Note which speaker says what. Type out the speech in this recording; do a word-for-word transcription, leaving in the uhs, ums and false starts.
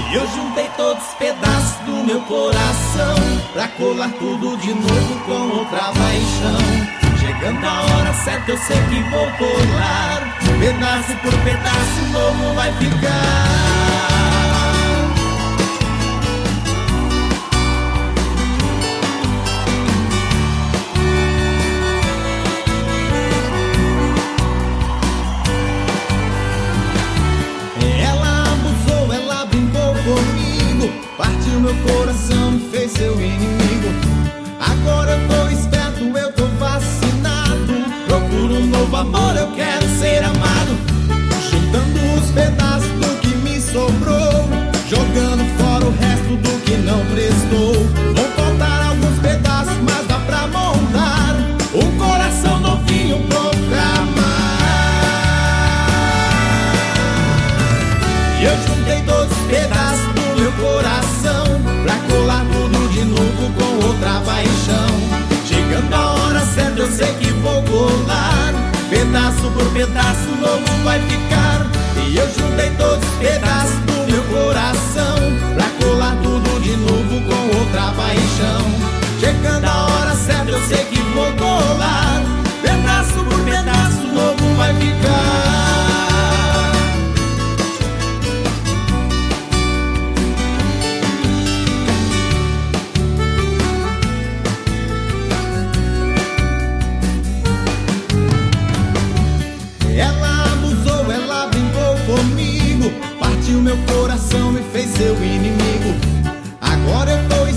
Speaker 1: E eu juntei todos os pedaços do meu coração pra colar tudo de novo com outra paixão. Chegando a hora certa eu sei que vou colar, pedaço por pedaço novo vai ficar. Partiu meu coração, me fez seu inimigo. Agora eu tô esperto, eu tô vacinado. Procuro um novo amor, eu quero ser amado. Juntando os pedaços do que me sobrou, jogando fora o resto do que não prestou. Vão faltar alguns pedaços, mas dá pra montar um coração novinho pronto pra amar. E eu juntei todos os pedaços do meu coração pra colar tudo de novo com outra paixão. Chegando a hora certa eu sei que vou colar, pedaço por pedaço novo vai ficar. E eu juntei todos os pedaços do meu coração pra colar tudo de novo com outra paixão. Chegando a hora certa eu sei que vou colar, pedaço por pedaço novo vai ficar. Partiu meu coração, me fez seu inimigo. Agora eu tô